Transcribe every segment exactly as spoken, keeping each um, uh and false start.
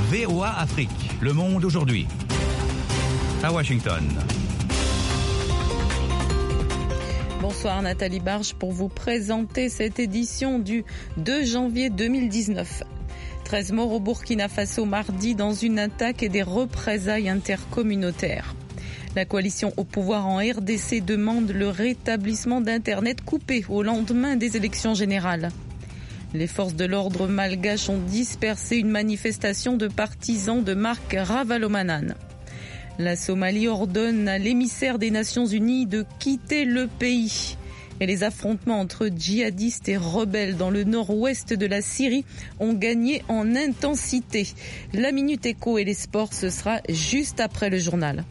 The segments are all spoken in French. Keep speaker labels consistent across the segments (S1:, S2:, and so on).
S1: V O A Afrique, le monde aujourd'hui. À Washington.
S2: Bonsoir Nathalie Barge pour vous présenter cette édition du deux janvier deux mille dix-neuf. treize morts au Burkina Faso mardi dans une attaque et des représailles intercommunautaires. La coalition au pouvoir en R D C demande le rétablissement d'Internet coupé au lendemain des élections générales. Les forces de l'ordre malgaches ont dispersé une manifestation de partisans de Marc Ravalomanane. La Somalie ordonne à l'émissaire des Nations Unies de quitter le pays. Et les affrontements entre djihadistes et rebelles dans le nord-ouest de la Syrie ont gagné en intensité. La Minute Éco et les sports, ce sera juste après le journal.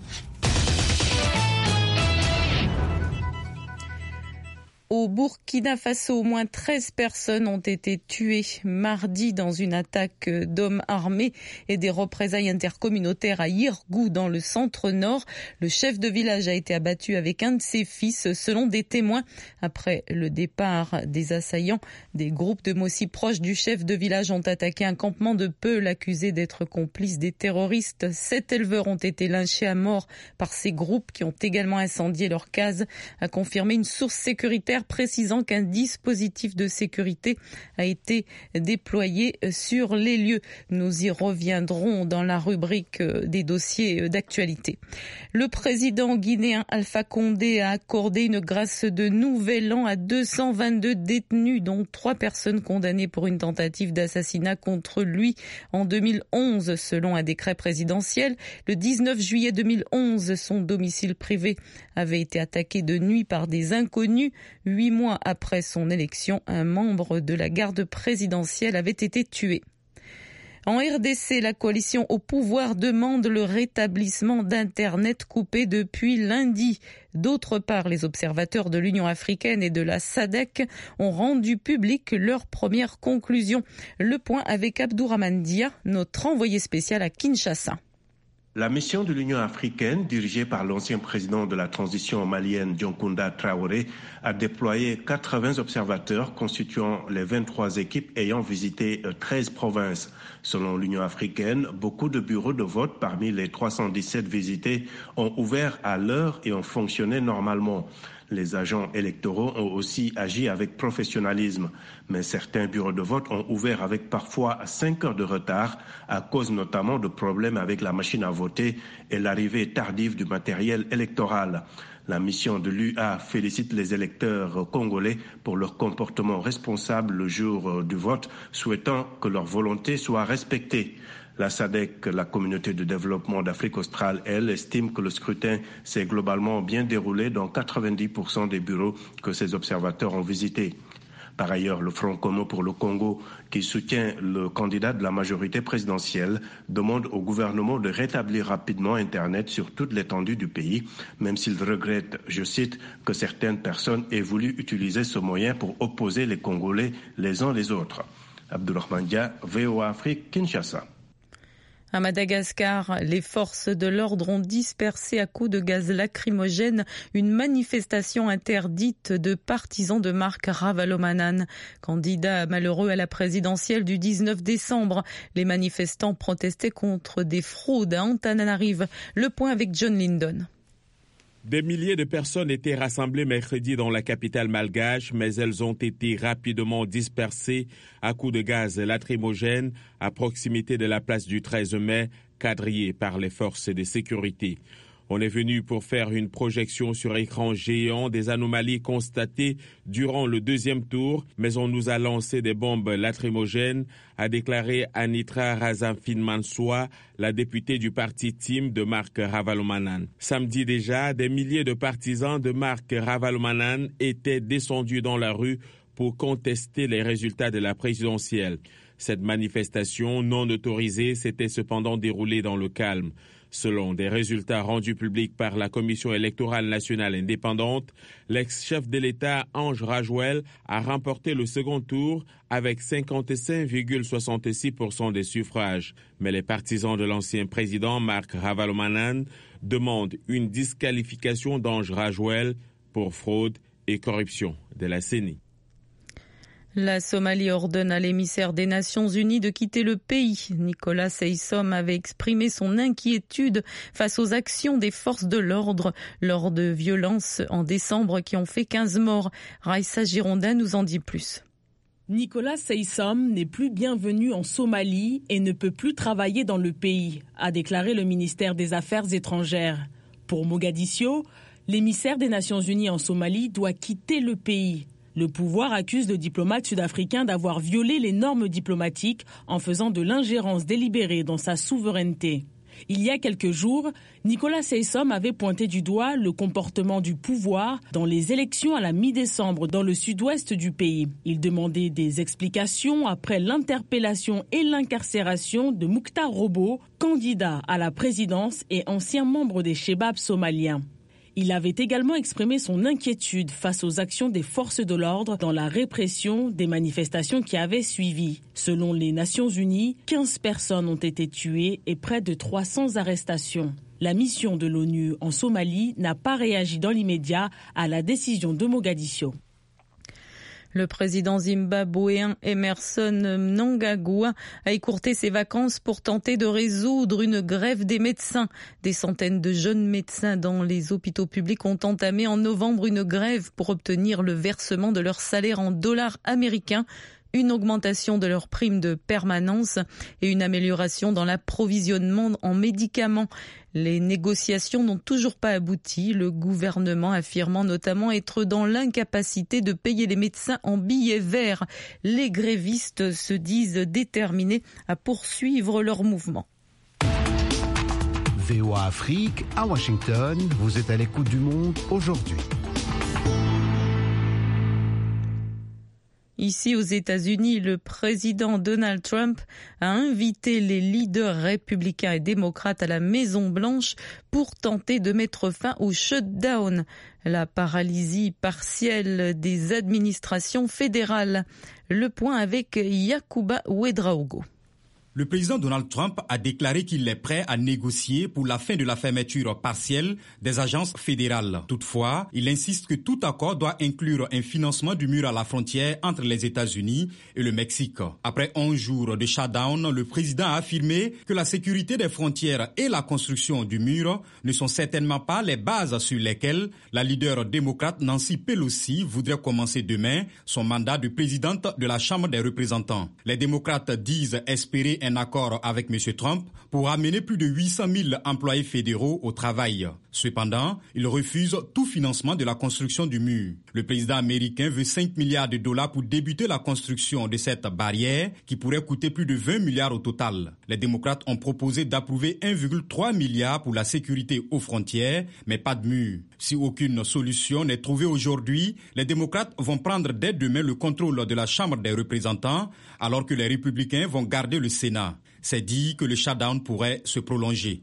S2: Au Burkina Faso, au moins treize personnes ont été tuées mardi dans une attaque d'hommes armés et des représailles intercommunautaires à Yirgou dans le centre-nord. Le chef de village a été abattu avec un de ses fils, selon des témoins. Après le départ des assaillants, des groupes de Mossi proches du chef de village ont attaqué un campement de Peul accusé d'être complice des terroristes. Sept éleveurs ont été lynchés à mort par ces groupes qui ont également incendié leurs cases, a confirmé une source sécuritaire précisant qu'un dispositif de sécurité a été déployé sur les lieux. Nous y reviendrons dans la rubrique des dossiers d'actualité. Le président guinéen Alpha Condé a accordé une grâce de nouvel an à deux cent vingt-deux détenus, dont trois personnes condamnées pour une tentative d'assassinat contre lui en deux mille onze, selon un décret présidentiel. Le dix-neuf juillet deux mille onze, son domicile privé avait été attaqué de nuit par des inconnus. Huit mois après son élection, un membre de la garde présidentielle avait été tué. En R D C, la coalition au pouvoir demande le rétablissement d'Internet coupé depuis lundi. D'autre part, les observateurs de l'Union africaine et de la S A D C ont rendu public leurs premières conclusions. Le point avec Abdourahmane Dia, notre envoyé spécial à Kinshasa.
S3: La mission de l'Union africaine, dirigée par l'ancien président de la transition malienne, Dioncounda Traoré, a déployé quatre-vingts observateurs constituant les vingt-trois équipes ayant visité treize provinces. Selon l'Union africaine, beaucoup de bureaux de vote parmi les trois cent dix-sept visités ont ouvert à l'heure et ont fonctionné normalement. Les agents électoraux ont aussi agi avec professionnalisme, mais certains bureaux de vote ont ouvert avec parfois cinq heures de retard à cause notamment de problèmes avec la machine à voter et l'arrivée tardive du matériel électoral. La mission de l'U A félicite les électeurs congolais pour leur comportement responsable le jour du vote, souhaitant que leur volonté soit respectée. La S A D C, la communauté de développement d'Afrique australe, elle, estime que le scrutin s'est globalement bien déroulé dans quatre-vingt-dix pour cent des bureaux que ces observateurs ont visités. Par ailleurs, le Front commun pour le Congo, qui soutient le candidat de la majorité présidentielle, demande au gouvernement de rétablir rapidement Internet sur toute l'étendue du pays, même s'il regrette, je cite, que certaines personnes aient voulu utiliser ce moyen pour opposer les Congolais les uns les autres. Abdourahmane Dia, V O A Afrique, Kinshasa.
S2: À Madagascar, les forces de l'ordre ont dispersé à coups de gaz lacrymogène une manifestation interdite de partisans de Marc Ravalomanane, candidat malheureux à la présidentielle du dix-neuf décembre. Les manifestants protestaient contre des fraudes à Antananarive. Le point avec John Lyndon.
S4: Des milliers de personnes étaient rassemblées mercredi dans la capitale malgache, mais elles ont été rapidement dispersées à coups de gaz lacrymogène à proximité de la place du treize mai, quadrillée par les forces de sécurité. On est venu pour faire une projection sur écran géant des anomalies constatées durant le deuxième tour, mais on nous a lancé des bombes lacrymogènes, a déclaré Anitra Razafin-Mansoua, la députée du parti Team de Marc Ravalomanane. Samedi déjà, des milliers de partisans de Marc Ravalomanane étaient descendus dans la rue pour contester les résultats de la présidentielle. Cette manifestation non autorisée s'était cependant déroulée dans le calme. Selon des résultats rendus publics par la Commission électorale nationale indépendante, l'ex-chef de l'État Ange Rajouel a remporté le second tour avec cinquante-cinq virgule soixante-six pour cent des suffrages. Mais les partisans de l'ancien président Marc Ravalomanane demandent une disqualification d'Ange Rajouel pour fraude et corruption de la C E N I.
S2: La Somalie ordonne à l'émissaire des Nations Unies de quitter le pays. Nicolas Haysom avait exprimé son inquiétude face aux actions des forces de l'ordre lors de violences en décembre qui ont fait quinze morts. Raissa Girondin nous en dit plus.
S5: Nicolas Haysom n'est plus bienvenu en Somalie et ne peut plus travailler dans le pays, a déclaré le ministère des Affaires étrangères. Pour Mogadiscio, l'émissaire des Nations Unies en Somalie doit quitter le pays. Le pouvoir accuse le diplomate sud-africain d'avoir violé les normes diplomatiques en faisant de l'ingérence délibérée dans sa souveraineté. Il y a quelques jours, Nicolas Haysom avait pointé du doigt le comportement du pouvoir dans les élections à la mi-décembre dans le sud-ouest du pays. Il demandait des explications après l'interpellation et l'incarcération de Mokhtar Robo, candidat à la présidence et ancien membre des Chebab somaliens. Il avait également exprimé son inquiétude face aux actions des forces de l'ordre dans la répression des manifestations qui avaient suivi. Selon les Nations Unies, quinze personnes ont été tuées et près de trois cents arrestations. La mission de l'ONU en Somalie n'a pas réagi dans l'immédiat à la décision de Mogadiscio.
S2: Le président zimbabwéen Emerson Mnangagwa a écourté ses vacances pour tenter de résoudre une grève des médecins. Des centaines de jeunes médecins dans les hôpitaux publics ont entamé en novembre une grève pour obtenir le versement de leur salaire en dollars américains, une augmentation de leur prime de permanence et une amélioration dans l'approvisionnement en médicaments. Les négociations n'ont toujours pas abouti, le gouvernement affirmant notamment être dans l'incapacité de payer les médecins en billets verts. Les grévistes se disent déterminés à poursuivre leur mouvement.
S6: V O A Afrique, à Washington, vous êtes à l'écoute du monde aujourd'hui.
S2: Ici aux États-Unis, le président Donald Trump a invité les leaders républicains et démocrates à la Maison-Blanche pour tenter de mettre fin au shutdown, la paralysie partielle des administrations fédérales. Le point avec Yacouba Ouedraogo.
S7: Le président Donald Trump a déclaré qu'il est prêt à négocier pour la fin de la fermeture partielle des agences fédérales. Toutefois, il insiste que tout accord doit inclure un financement du mur à la frontière entre les États-Unis et le Mexique. Après onze jours de shutdown, le président a affirmé que la sécurité des frontières et la construction du mur ne sont certainement pas les bases sur lesquelles la leader démocrate Nancy Pelosi voudrait commencer demain son mandat de présidente de la Chambre des représentants. Les démocrates disent espérer un accord avec M. Trump pour amener plus de huit cent mille employés fédéraux au travail. Cependant, il refuse tout financement de la construction du mur. Le président américain veut cinq milliards de dollars pour débuter la construction de cette barrière qui pourrait coûter plus de vingt milliards au total. Les démocrates ont proposé d'approuver un virgule trois milliard pour la sécurité aux frontières, mais pas de mur. Si aucune solution n'est trouvée aujourd'hui, les démocrates vont prendre dès demain le contrôle de la Chambre des représentants, alors que les républicains vont garder le Sénat. C'est dit que le shutdown pourrait se prolonger.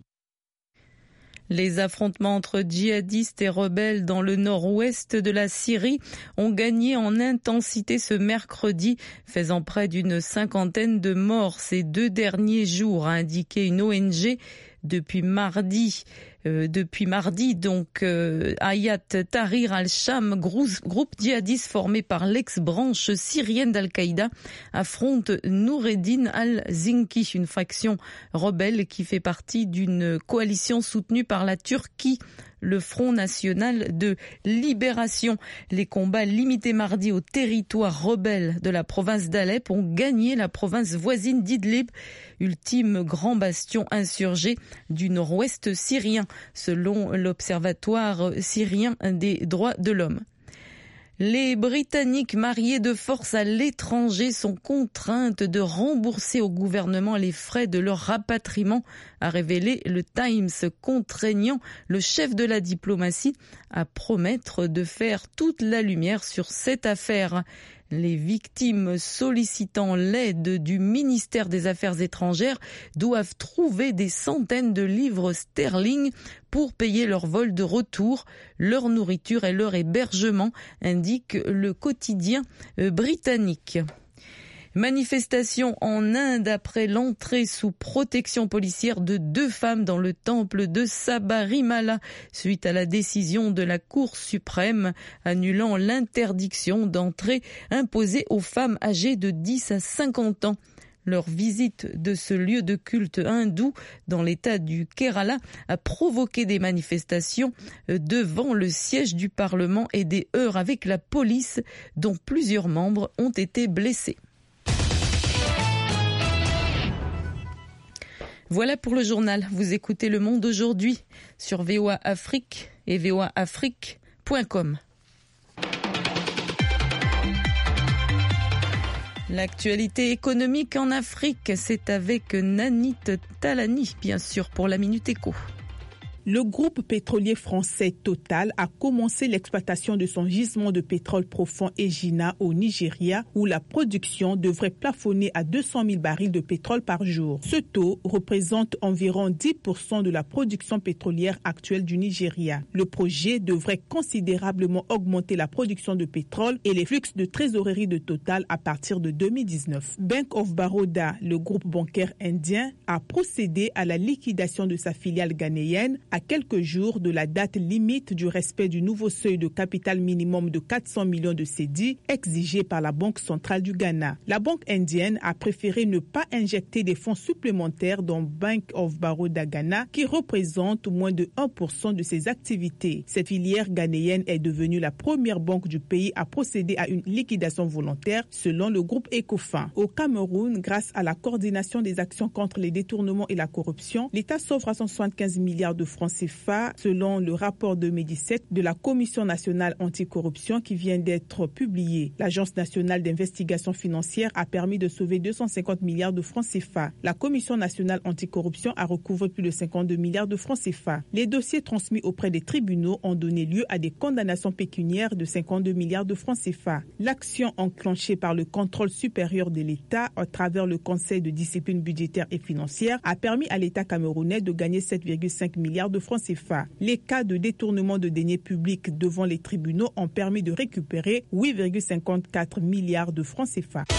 S2: Les affrontements entre djihadistes et rebelles dans le nord-ouest de la Syrie ont gagné en intensité ce mercredi, faisant près d'une cinquantaine de morts ces deux derniers jours, a indiqué une O N G. Depuis mardi, euh, depuis mardi donc, euh, Hayat Tahrir al-Sham, groupe djihadiste formé par l'ex-branche syrienne d'Al-Qaïda, affronte Noureddin al-Zinki, une faction rebelle qui fait partie d'une coalition soutenue par la Turquie, le Front National de Libération. Les combats limités mardi au territoire rebelle de la province d'Alep ont gagné la province voisine d'Idlib, ultime grand bastion insurgé du nord-ouest syrien, selon l'Observatoire syrien des droits de l'homme. Les Britanniques mariés de force à l'étranger sont contraintes de rembourser au gouvernement les frais de leur rapatriement, a révélé le Times, contraignant le chef de la diplomatie à promettre de faire toute la lumière sur cette affaire. Les victimes sollicitant l'aide du ministère des Affaires étrangères doivent trouver des centaines de livres sterling pour payer leur vol de retour, leur nourriture et leur hébergement, indique le quotidien britannique. Manifestation en Inde après l'entrée sous protection policière de deux femmes dans le temple de Sabarimala suite à la décision de la Cour suprême annulant l'interdiction d'entrée imposée aux femmes âgées de dix à cinquante ans. Leur visite de ce lieu de culte hindou dans l'état du Kerala a provoqué des manifestations devant le siège du Parlement et des heurts avec la police dont plusieurs membres ont été blessés. Voilà pour le journal. Vous écoutez Le Monde aujourd'hui sur V O A Afrique et v o a afrique point com. L'actualité économique en Afrique, c'est avec Nanit Talani, bien sûr, pour la Minute Éco.
S8: Le groupe pétrolier français Total a commencé l'exploitation de son gisement de pétrole profond Egina au Nigeria, où la production devrait plafonner à deux cent mille barils de pétrole par jour. Ce taux représente environ dix pour cent de la production pétrolière actuelle du Nigeria. Le projet devrait considérablement augmenter la production de pétrole et les flux de trésorerie de Total à partir de deux mille dix-neuf. Bank of Baroda, le groupe bancaire indien, a procédé à la liquidation de sa filiale ghanéenne à quelques jours de la date limite du respect du nouveau seuil de capital minimum de quatre cents millions de cédis exigé par la Banque centrale du Ghana. La banque indienne a préféré ne pas injecter des fonds supplémentaires dans Bank of Baroda Ghana, qui représente moins de un pour cent de ses activités. Cette filière ghanéenne est devenue la première banque du pays à procéder à une liquidation volontaire, selon le groupe Ecofin. Au Cameroun, grâce à la coordination des actions contre les détournements et la corruption, l'État s'offre à cent soixante-quinze milliards de francs C F A, selon le rapport deux mille dix-sept de la Commission nationale anticorruption qui vient d'être publié. L'Agence nationale d'investigation financière a permis de sauver deux cent cinquante milliards de francs C F A. La Commission nationale anticorruption a recouvré plus de cinquante-deux milliards de francs C F A. Les dossiers transmis auprès des tribunaux ont donné lieu à des condamnations pécuniaires de cinquante-deux milliards de francs C F A. L'action enclenchée par le contrôle supérieur de l'État à travers le Conseil de discipline budgétaire et financière a permis à l'État camerounais de gagner sept virgule cinq milliards de francs C F A. Les cas de détournement de deniers publics devant les tribunaux ont permis de récupérer huit virgule cinquante-quatre milliards de francs C F A.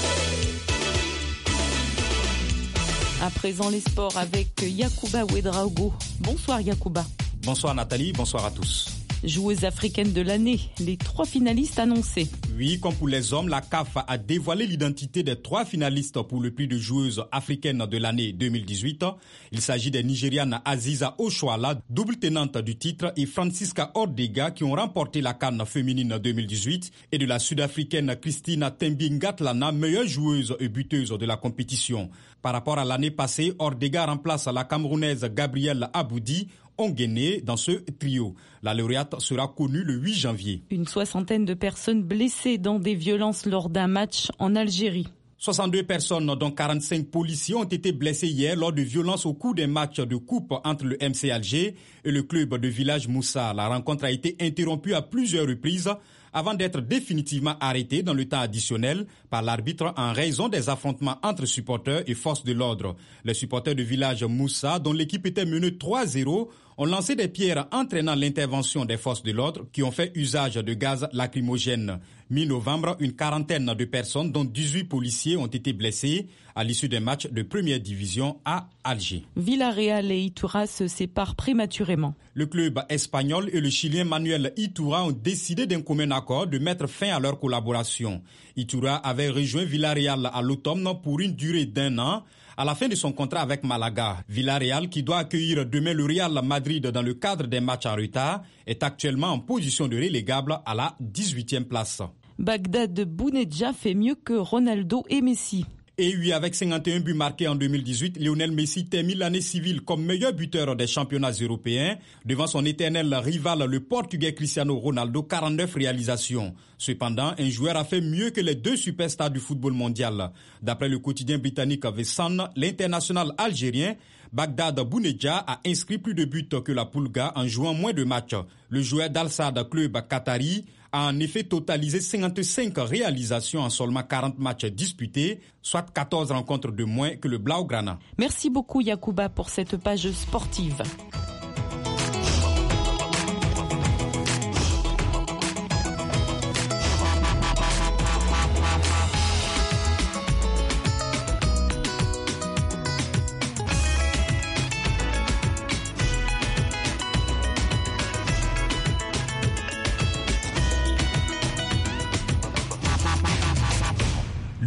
S2: À présent, les sports avec Yacouba Ouedraogo. Bonsoir Yacouba.
S7: Bonsoir Nathalie, bonsoir à tous.
S2: Joueuse africaine de l'année, les trois finalistes annoncés.
S7: Oui, comme pour les hommes, la C A F a dévoilé l'identité des trois finalistes pour le prix de joueuse africaine de l'année deux mille dix-huit. Il s'agit des Nigérianes Aziza Oshoala, double tenante du titre, et Francisca Ordega qui ont remporté la CAN féminine deux mille dix-huit, et de la Sud-Africaine Christina Tembingatlana, meilleure joueuse et buteuse de la compétition. Par rapport à l'année passée, Ordega remplace la Camerounaise Gabrielle Aboudi, Onguéné, dans ce trio. La lauréate sera connue le huit janvier.
S2: Une soixantaine de personnes blessées dans des violences lors d'un match en Algérie.
S7: soixante-deux personnes, dont quarante-cinq policiers, ont été blessés hier lors de violences au cours d'un match de coupe entre le M C Alger et le club de Village Moussa. La rencontre a été interrompue à plusieurs reprises avant d'être définitivement arrêtée dans le temps additionnel par l'arbitre en raison des affrontements entre supporters et forces de l'ordre. Les supporters de Village Moussa, dont l'équipe était menée trois zéro, ont lancé des pierres entraînant l'intervention des forces de l'ordre qui ont fait usage de gaz lacrymogène. Mi-novembre, une quarantaine de personnes, dont dix-huit policiers, ont été blessés à l'issue d'un match de première division à Alger.
S2: Villarreal et Itura se séparent prématurément.
S7: Le club espagnol et le Chilien Manuel Itura ont décidé d'un commun accord de mettre fin à leur collaboration. Itura avait rejoint Villarreal à l'automne pour une durée d'un an, à la fin de son contrat avec Malaga. Villarreal, qui doit accueillir demain le Real Madrid dans le cadre des matchs en retard, est actuellement en position de relégable à la dix-huitième place.
S2: Bagdad Bounedjah fait mieux que Ronaldo et Messi.
S7: Et oui, avec cinquante et un buts marqués en deux mille dix-huit, Lionel Messi termine l'année civile comme meilleur buteur des championnats européens, devant son éternel rival, le Portugais Cristiano Ronaldo, quarante-neuf réalisations. Cependant, un joueur a fait mieux que les deux superstars du football mondial. D'après le quotidien britannique The Sun, l'international algérien Bagdad Bounedjah a inscrit plus de buts que la Pulga en jouant moins de matchs. Le joueur d'Al-Sadd Club Qatari a en effet totalisé cinquante-cinq réalisations en seulement quarante matchs disputés, soit quatorze rencontres de moins que le Blaugrana.
S2: Merci beaucoup Yacouba pour cette page sportive.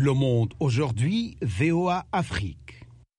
S6: Le Monde aujourd'hui, V O A Afrique.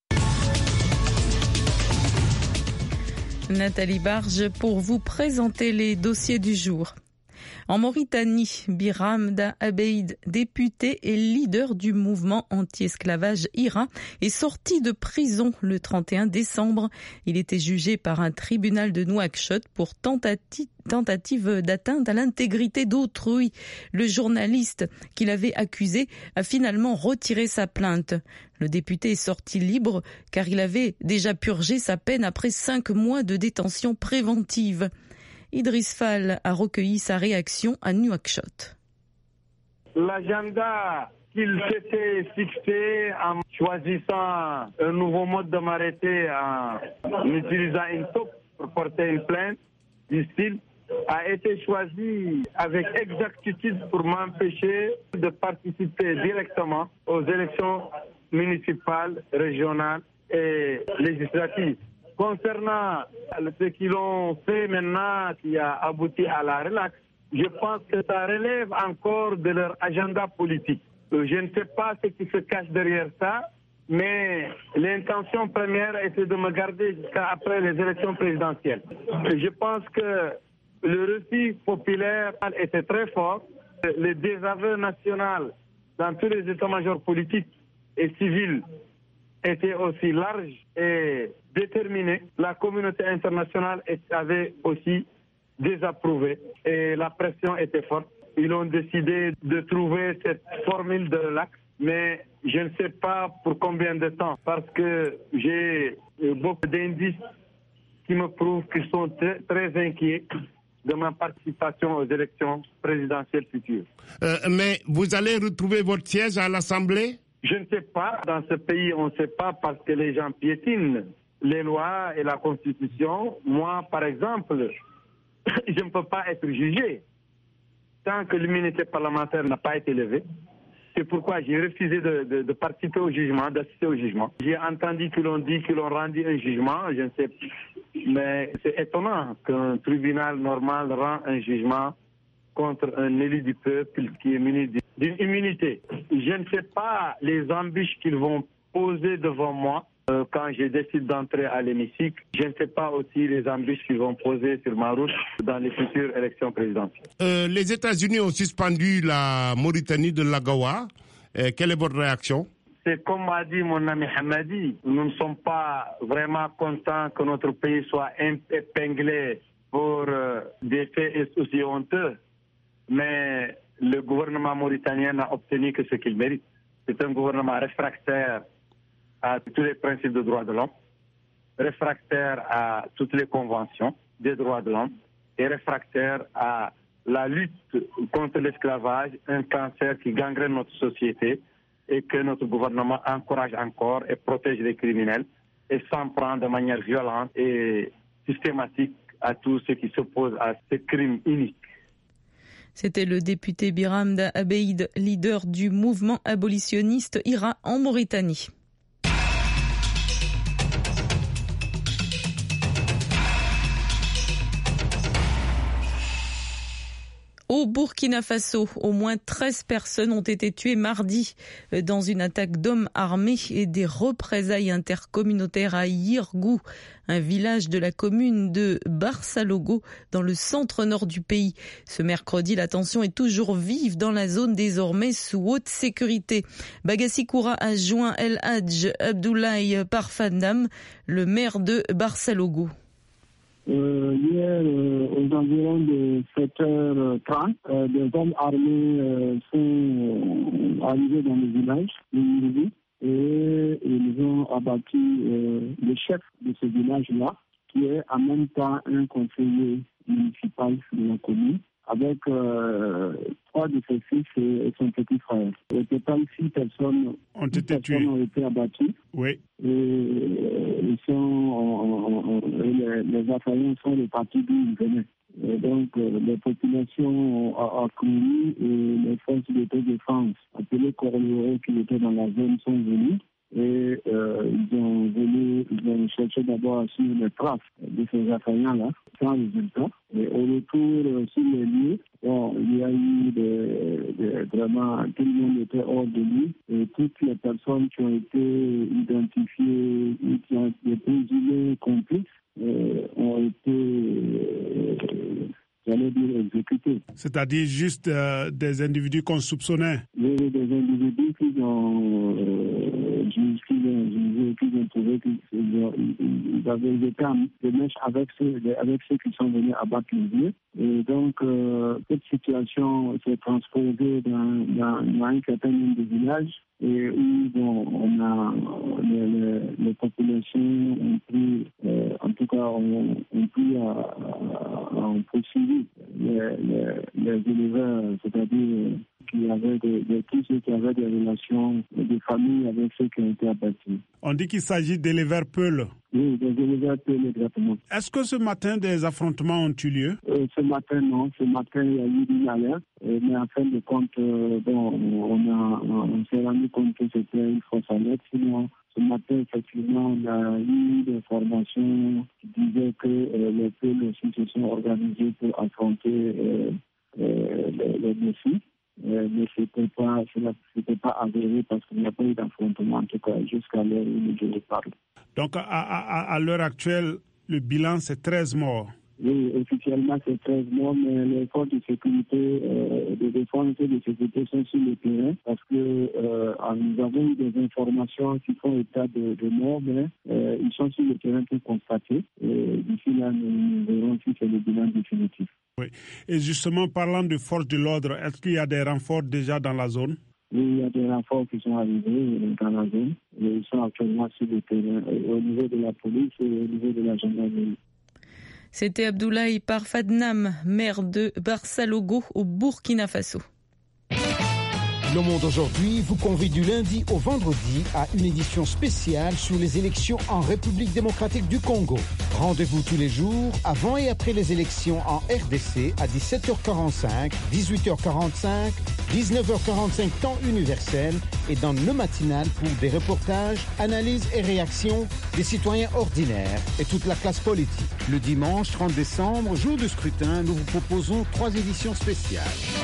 S2: Nathalie Barge pour vous présenter les dossiers du jour. En Mauritanie, Biram Da Abeid, député et leader du mouvement anti-esclavage I R A, est sorti de prison le trente et un décembre. Il était jugé par un tribunal de Nouakchott pour tentative, tentative d'atteinte à l'intégrité d'autrui. Le journaliste qui l'avait accusé a finalement retiré sa plainte. Le député est sorti libre car il avait déjà purgé sa peine après cinq mois de détention préventive. Idriss Fall a recueilli sa réaction à Nouakchott.
S9: L'agenda qu'il s'était fixé en choisissant un nouveau mode de m'arrêter en utilisant une taupe pour porter une plainte du style a été choisi avec exactitude pour m'empêcher de participer directement aux élections municipales, régionales et législatives. Concernant ce qu'ils ont fait maintenant, qui a abouti à la relaxe, je pense que ça relève encore de leur agenda politique. Je ne sais pas ce qui se cache derrière ça, mais l'intention première était de me garder jusqu'à après les élections présidentielles. Je pense que le récit populaire était très fort. Le désaveu national dans tous les états-majors politiques et civils était aussi large et déterminé. La communauté internationale avait aussi désapprouvé et la pression était forte. Ils ont décidé de trouver cette formule de relax, mais je ne sais pas pour combien de temps, parce que j'ai beaucoup d'indices qui me prouvent qu'ils sont très, très inquiets de ma participation aux élections présidentielles futures.
S10: Euh, mais vous allez retrouver votre siège à l'Assemblée ?
S9: Je ne sais pas. Dans ce pays, on ne sait pas parce que les gens piétinent les lois et la Constitution. Moi, par exemple, je ne peux pas être jugé tant que l'immunité parlementaire n'a pas été levée. C'est pourquoi j'ai refusé de, de, de participer au jugement, d'assister au jugement. J'ai entendu qu'ils ont dit qu'ils ont rendu un jugement, je ne sais pas. Mais c'est étonnant qu'un tribunal normal rend un jugement contre un élu du peuple qui est muni d'une immunité. Je ne sais pas les embûches qu'ils vont poser devant moi euh, quand je décide d'entrer à l'hémicycle. Je ne sais pas aussi les embûches qu'ils vont poser sur ma route dans les futures élections présidentielles.
S10: Euh, les États-Unis ont suspendu la Mauritanie de l'Agawa. Euh, quelle est votre réaction ?
S9: C'est comme a dit mon ami Hamadi, nous ne sommes pas vraiment contents que notre pays soit épinglé pour euh, des faits aussi honteux. Mais le gouvernement mauritanien n'a obtenu que ce qu'il mérite. C'est un gouvernement réfractaire à tous les principes de droits de l'homme, réfractaire à toutes les conventions des droits de l'homme et réfractaire à la lutte contre l'esclavage, un cancer qui gangrène notre société et que notre gouvernement encourage encore et protège les criminels et s'en prend de manière violente et systématique à tous ceux qui s'opposent à ces crimes iniques.
S2: C'était le député Biram Da Abeid, leader du mouvement abolitionniste I R A en Mauritanie. Au Burkina Faso, au moins treize personnes ont été tuées mardi dans une attaque d'hommes armés et des représailles intercommunautaires à Yirgou, un village de la commune de Barsalogo dans le centre-nord du pays. Ce mercredi, la tension est toujours vive dans la zone désormais sous haute sécurité. Bagassi Koura a joint El Hadj Abdoulaye Parfandam, le maire de Barsalogo.
S11: Euh, hier, euh, aux environs de sept heures trente, euh, des hommes armés euh, sont euh, arrivés dans le village de et ils ont abattu euh, le chef de ce village-là, qui est en même temps un conseiller municipal de la commune, avec euh, trois de ses fils et son petit frère. Au total, six personnes
S10: ont été
S11: personnes
S10: tuées.
S11: Ont été abattues.
S10: Oui.
S11: Et euh, ils sont, on, on, on, les, les assaillants sont repartis d'où ils venaient. Et donc, euh, les populations ont accouru et les forces d'autodéfense, appelées Corleone, qui étaient dans la zone, sont venues. Et euh, ils ont volé, ils ont on cherchait d'abord à suivre les traces de ces assaillants-là, sans résultat. Et au retour sur les lieux, bon, il y a eu des, des, vraiment, tout le monde était hors de lui. Et toutes les personnes qui ont été identifiées, qui ont été présumées complices, euh, ont été, euh, j'allais dire, exécutés.
S10: C'est-à-dire juste euh, des individus qu'on soupçonnait? Oui,
S11: des individus qui ont euh, jugé, qui ont trouvé qu'ils avaient été en démarche avec ceux, avec ceux qui sont venus abattre les lieux. Et donc, euh, cette situation s'est transposée dans, dans, dans un certain nombre de villages et où bon, on a, les, les, les populations ont pris, euh, en tout cas, ont, ont pris à, à, à poursuivi les, les, les éleveurs, c'est-à-dire qui avaient des, des, tous ceux qui avaient des relations de famille avec ceux qui ont été abattus.
S10: On dit qu'il s'agit d'éleveurs Peuls.
S11: Oui, des éleveurs Peuls, exactement.
S10: Est-ce que ce matin, des affrontements ont eu lieu?
S11: euh, Ce matin, non. Ce matin, il y a eu une alerte. Euh, mais en fin de compte, euh, bon, on, a, on s'est rendu compte que c'était une fausse alerte. Sinon, ce matin, effectivement, on a eu des formations qui disaient que euh, les Peuls aussi se sont organisés pour affronter euh, euh, les, les défis. Euh, mais ce n'était pas, pas avéré parce qu'il n'y a pas eu d'affrontement, en tout cas, jusqu'à l'heure où je vous parle.
S10: Donc, à, à, à l'heure actuelle, le bilan, c'est treize morts.
S11: Oui, officiellement, c'est treize morts, mais les forces de sécurité, euh, de défense et de sécurité sont sur le terrain parce que euh, nous avons eu des informations qui font état de, de morts, mais euh, ils sont sur le terrain pour constater. Et d'ici là, nous, nous verrons si c'est le bilan définitif.
S10: Oui. Et justement, parlant de forces de l'ordre, est-ce qu'il y a des renforts déjà dans la zone?
S11: Oui, il y a des renforts qui sont arrivés dans la zone. Et ils sont actuellement sur le terrain, au niveau de la police et au niveau de la gendarmerie.
S2: C'était Abdoulaye Parfadnam, maire de Barsalogo au Burkina Faso.
S12: Le Monde aujourd'hui vous convie du lundi au vendredi à une édition spéciale sur les élections en République démocratique du Congo. Rendez-vous tous les jours avant et après les élections en R D C à dix-sept heures quarante-cinq, dix-huit heures quarante-cinq, dix-neuf heures quarante-cinq temps universel et dans le matinal pour des reportages, analyses et réactions des citoyens ordinaires et toute la classe politique. Le dimanche trente décembre, jour de scrutin, nous vous proposons trois éditions spéciales.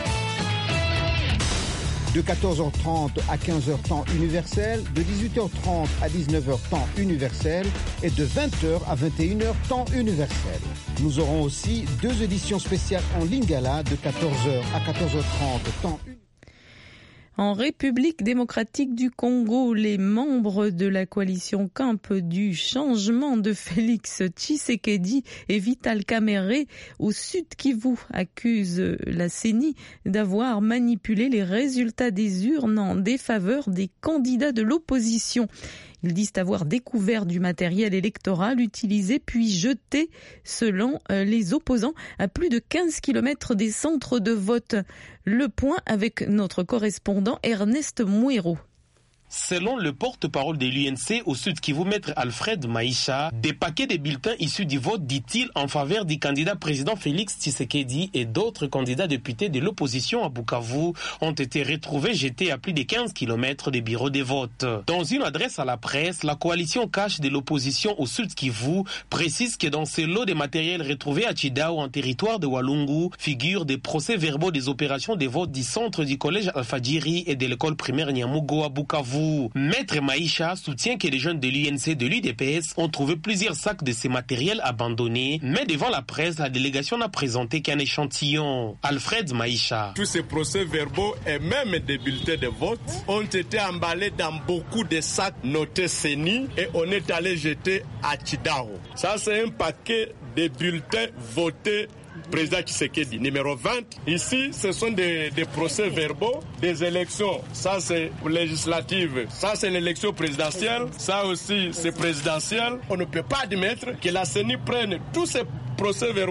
S12: De quatorze heures trente à quinze heures temps universel, de dix-huit heures trente à dix-neuf heures temps universel et de vingt heures à vingt et une heures temps universel. Nous aurons aussi deux éditions spéciales en Lingala de quatorze heures à quatorze heures trente temps universel.
S2: En République démocratique du Congo, les membres de la coalition Camp du changement de Félix Tshisekedi et Vital Kamerhe au Sud Kivu accusent la C E N I d'avoir manipulé les résultats des urnes en défaveur des candidats de l'opposition. Ils disent avoir découvert du matériel électoral utilisé puis jeté, selon les opposants, à plus de quinze kilomètres des centres de vote. Le point avec notre correspondant Ernest Mouiro.
S13: Selon le porte-parole de l'U N C au Sud Kivu, maître Alfred Maïcha, des paquets de bulletins issus du vote, dit-il, en faveur du candidat président Félix Tshisekedi et d'autres candidats députés de l'opposition à Bukavu ont été retrouvés jetés à plus de quinze kilomètres des bureaux de vote. Dans une adresse à la presse, la coalition cache de l'opposition au Sud Kivu précise que dans ce lot de matériel retrouvé à Chidao en territoire de Walungu figurent des procès-verbaux des opérations de vote du centre du collège Alfadjiri et de l'école primaire Nyamugo à Bukavu. Maître Maïcha soutient que les jeunes de l'U N C et de l'U D P S ont trouvé plusieurs sacs de ces matériels abandonnés, mais devant la presse, la délégation n'a présenté qu'un échantillon. Alfred Maïcha.
S14: Tous ces procès-verbaux et même des bulletins de vote ont été emballés dans beaucoup de sacs notés C E N I et on est allé jeter à Chidao. Ça, c'est un paquet de bulletins votés président Tshisekedi, numéro vingt. Ici, ce sont des, des procès-verbaux des élections. Ça, c'est législative. Ça, c'est l'élection présidentielle. Ça aussi, c'est présidentiel. On ne peut pas admettre que la C E N I prenne tous ces procès-verbaux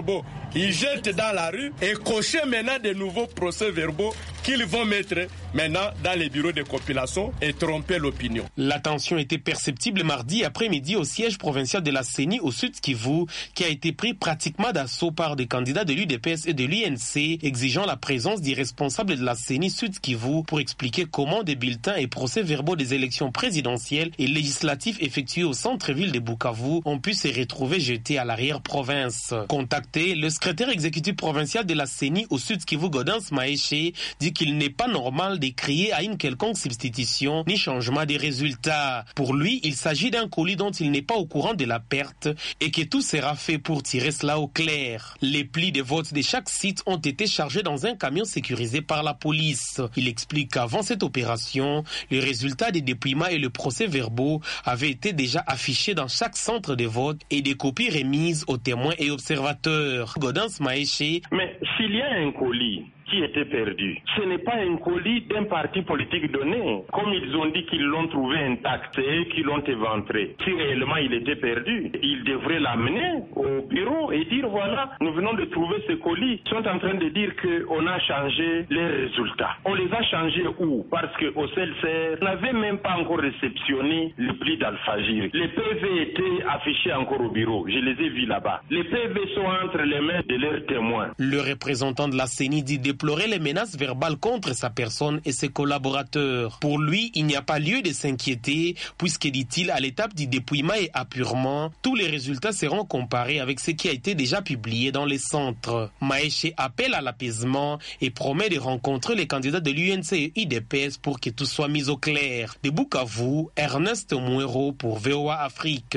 S14: ils jettent dans la rue et cocher maintenant de nouveaux procès-verbaux qu'ils vont mettre maintenant dans les bureaux de compilation et tromper l'opinion.
S13: La tension était perceptible mardi après-midi au siège provincial de la C E N I au Sud Kivu, qui a été pris pratiquement d'assaut par des candidats de l'U D P S et de l'U N C, exigeant la présence des responsables de la C E N I Sud Kivu pour expliquer comment des bulletins et procès-verbaux des élections présidentielles et législatives effectuées au centre-ville de Bukavu ont pu se retrouver jetés à l'arrière-province. Contacté, le secrétaire exécutif provincial de la C E N I au Sud Kivu, Gaudence Maeshe, dit qu'il n'est pas normal de crier à une quelconque substitution ni changement des résultats. Pour lui, il s'agit d'un colis dont il n'est pas au courant de la perte et que tout sera fait pour tirer cela au clair. Les plis de vote de chaque site ont été chargés dans un camion sécurisé par la police. Il explique qu'avant cette opération, les résultats des dépouillements et le procès-verbaux avaient été déjà affichés dans chaque centre de vote et des copies remises aux témoins et observateurs. Gaudence Maeshe.
S9: Mais s'il y a un colis qui était perdu, ce n'est pas un colis d'un parti politique donné. Comme ils ont dit qu'ils l'ont trouvé intact et qu'ils l'ont éventré. Si réellement il était perdu, ils devraient l'amener au bureau et dire voilà, nous venons de trouver ce colis. Ils sont en train de dire qu'on a changé les résultats. On les a changés où? Parce qu'au C L C R, on n'avait même pas encore réceptionné le pli d'Alfagir. Les P V étaient affichés encore au bureau. Je les ai vus là-bas. Les P V sont entre les mains de leurs témoins.
S13: Le représentant de la C E N I dit déplorer les menaces verbales contre sa personne et ses collaborateurs. Pour lui, il n'y a pas lieu de s'inquiéter puisque, dit-il, à l'étape du dépouillement et apurement, tous les résultats seront comparés avec ce qui a été déjà publié dans les centres. Maeshe appelle à l'apaisement et promet de rencontrer les candidats de l'U N C et U D P S pour que tout soit mis au clair. De Bukavu, Ernest Mouero pour V O A Afrique.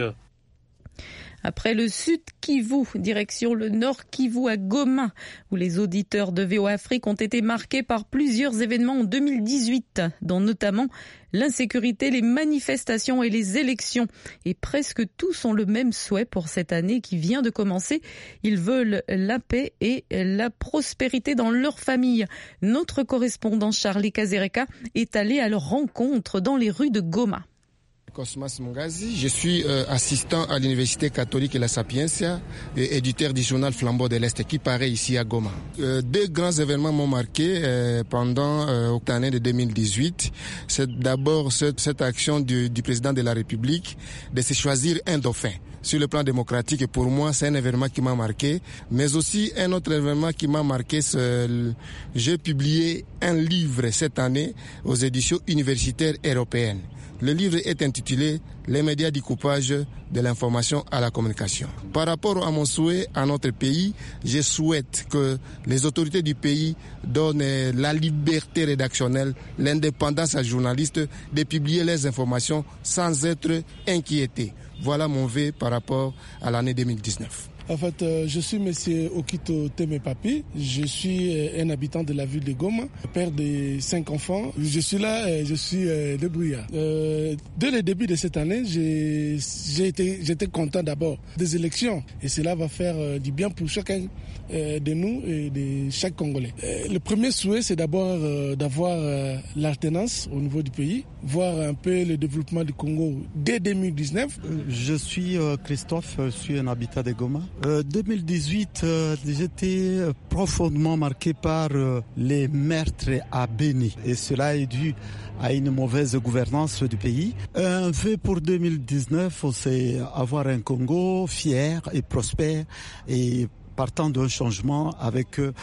S2: Après le Sud Kivu, direction le Nord Kivu à Goma, où les auditeurs de V O A Afrique ont été marqués par plusieurs événements en deux mille dix-huit, dont notamment l'insécurité, les manifestations et les élections. Et presque tous ont le même souhait pour cette année qui vient de commencer. Ils veulent la paix et la prospérité dans leur famille. Notre correspondant Charlie Kazereka est allé à leur rencontre dans les rues de Goma.
S15: Cosmas Mungazi, je suis euh, assistant à l'Université catholique La Sapienza et éditeur du journal Flambeau de l'Est qui paraît ici à Goma. Euh, deux grands événements m'ont marqué euh, pendant euh, l'année de deux mille dix-huit. C'est d'abord cette, cette action du, du président de la République de se choisir un dauphin. Sur le plan démocratique, et pour moi, c'est un événement qui m'a marqué. Mais aussi, un autre événement qui m'a marqué, c'est j'ai publié un livre cette année aux éditions universitaires européennes. Le livre est intitulé « Les médias du coupage de l'information à la communication ». Par rapport à mon souhait à notre pays, je souhaite que les autorités du pays donnent la liberté rédactionnelle, l'indépendance aux journalistes de publier les informations sans être inquiétés. Voilà mon vœu par rapport à l'année deux mille dix-neuf.
S16: En fait, euh, je suis M. Okito Temepapi. Je suis euh, un habitant de la ville de Goma, père de cinq enfants. Je suis là, euh, je suis euh, débrouillard. Euh, dès le début de cette année, j'ai, j'ai été, j'étais content d'abord des élections. Et cela va faire euh, du bien pour chacun euh, de nous et de chaque Congolais. Euh, le premier souhait, c'est d'abord euh, d'avoir euh, l'alternance au niveau du pays, voir un peu le développement du Congo dès deux mille dix-neuf.
S17: Je suis euh, Christophe, je suis un habitant de Goma. Euh, deux mille dix-huit, euh, j'étais profondément marqué par euh, les meurtres à Béni. Et cela est dû à une mauvaise gouvernance du pays. Un vœu pour deux mille dix-neuf, c'est avoir un Congo fier et prospère et partant d'un changement avec euh,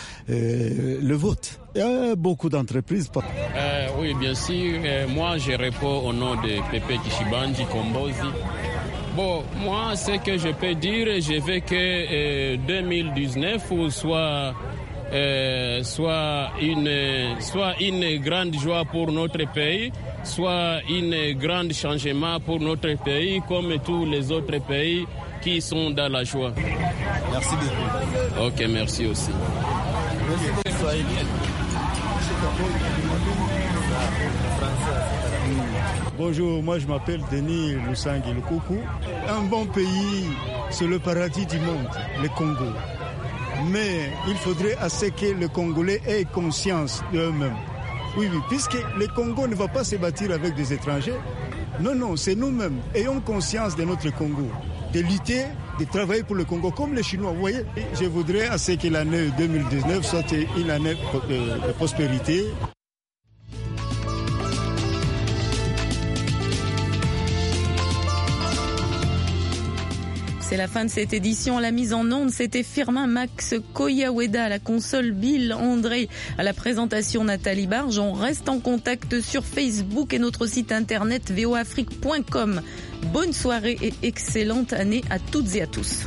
S17: le vote. Il y a beaucoup d'entreprises.
S18: Euh, oui, bien sûr. Euh, moi, je réponds au nom de Pepe Kishibanji Kombozi. Bon, moi, ce que je peux dire, je veux que euh, deux mille dix-neuf soit, euh, soit, une, soit une grande joie pour notre pays, soit un grand changement pour notre pays, comme tous les autres pays qui sont dans la joie.
S17: Merci beaucoup.
S18: Ok, merci aussi.
S19: Bonjour, moi je m'appelle Denis Lusangi Lukuku. Un bon pays, c'est le paradis du monde, le Congo. Mais il faudrait à ce que les Congolais aient conscience d'eux-mêmes. Oui, oui, puisque le Congo ne va pas se bâtir avec des étrangers. Non, non, c'est nous-mêmes. Ayons conscience de notre Congo, de lutter, de travailler pour le Congo, comme les Chinois. Vous voyez, je voudrais à ce que l'année deux mille dix-neuf soit une année de prospérité.
S2: C'est la fin de cette édition. À la mise en onde, c'était Firmin Max Koyaweda, à la console Bill André, à la présentation Nathalie Barge. On reste en contact sur Facebook et notre site internet v o afrique point com. Bonne soirée et excellente année à toutes et à tous.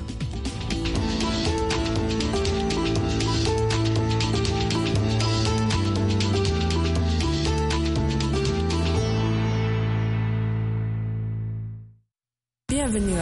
S20: Bienvenue